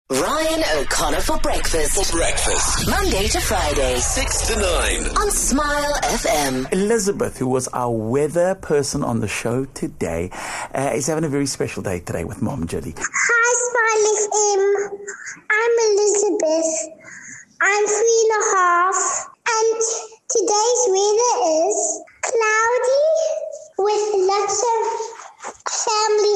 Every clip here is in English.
Ryan O'Connor for breakfast. Monday to Friday. 6 to 9. On Smile FM. Elizabeth, who was our weather person on the show today, is having a very special day today with Mom Julie. Hi, Smile FM. I'm Elizabeth. I'm 3.5. And today's weather is cloudy with lots of family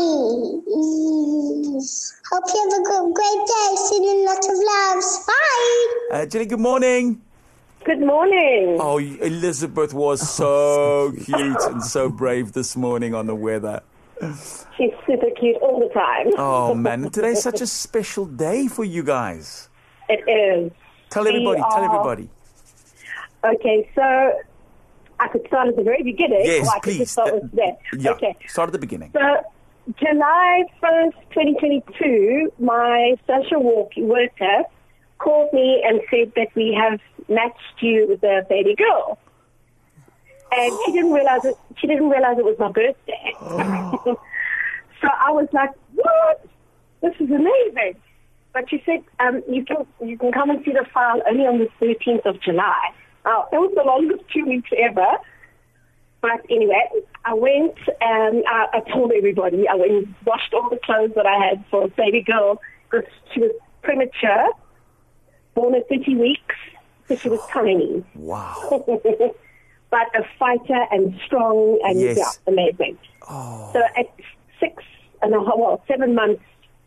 huggies. Hope you have a great day. Sending lots of loves. Bye. Julie, good morning. Good morning. Oh, Elizabeth was so cute and so brave this morning on the weather. She's super cute all the time. Oh, man. Today's such a special day for you guys. It is. Tell everybody. Okay, so I could start at the very beginning. Yes, or I could please. just start with that. Yeah, Okay. start at the beginning. So, July 1st, 2022, my social worker called me and said that we have matched you with a baby girl. And she didn't realize it was my birthday. So I was like, what? This is amazing. But she said, you can come and see the file only on the 13th of July. That was the longest 2 weeks ever. But anyway, I went and I told everybody. I went and washed all the clothes that I had for a baby girl because she was premature, born at 30 weeks, so she was tiny. Wow. But a fighter and strong and Yes. amazing. Oh. So at 7 months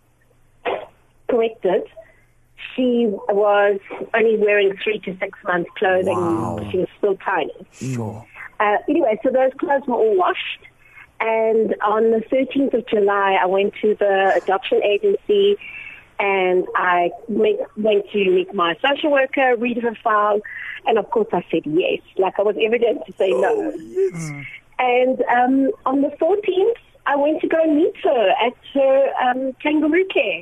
corrected, she was only wearing 3 to 6 months clothing. Wow. She was still tiny. Sure. Anyway, so those clothes were all washed. And on the 13th of July, I went to the adoption agency and I went to meet my social worker, read her file, and of course I said yes. Like I was evident to say no. Yes. And on the 14th, I went to go and meet her at her kangaroo care.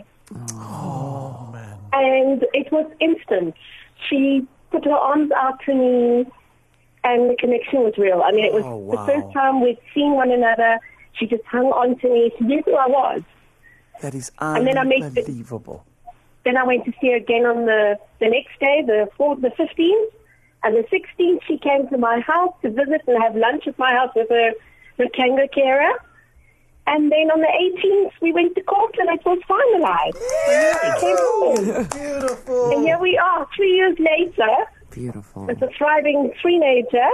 Oh, man. And it was instant. She put her arms out to me, and the connection was real. I mean, it was the first time we'd seen one another. She just hung on to me. She knew who I was. That is And then unbelievable. Then I went to see her again on the next day, the 15th. And the 16th, she came to my house to visit and have lunch at my house with her kangaroo carer. And then on the 18th, we went to court and it was finalized. She came home. Beautiful. And here we are, 3 years later. Beautiful. It's a thriving three-nager.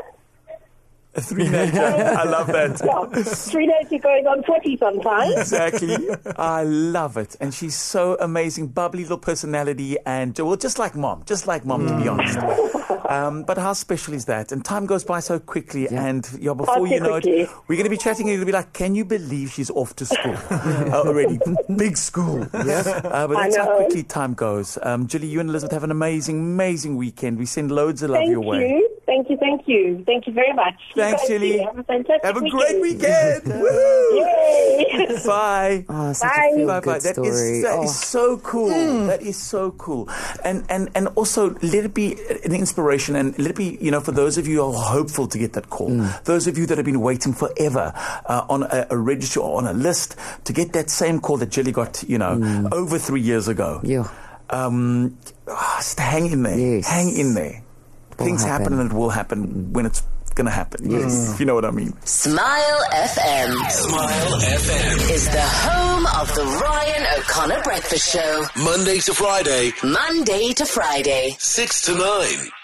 A three-nager. I love that. Yeah, three-nager going on 40 sometimes. Exactly. I love it. And she's so amazing, bubbly little personality, and, well, just like mom, to be honest. But how special is that? And time goes by so quickly, and before you know it, we're going to be chatting, and you're going to be like, can you believe she's off to school already? Big school. Yeah. But that's how quickly time goes. Julie, you and Elizabeth have an amazing, amazing weekend. We send loads of love your way. Thank you. Thank you very much. Thanks, Julie. Have a fantastic Have a weekend. great weekend. Woohoo! Yay! Bye. Oh, such Bye. a feel Bye. good That story. is so cool. That is so cool. And also let it be an inspiration, and let it be, for those of you who are hopeful to get that call, those of you that have been waiting forever on a register or on a list to get that same call that Julie got, over 3 years ago. Yeah. Just hang in there. Yes. Hang in there. Things happen, and it will happen when it's going to happen. Yes. If you know what I mean. Smile FM. Smile FM. Is the home of the Ryan O'Connor Breakfast Show. Monday to Friday. Monday to Friday. 6 to 9.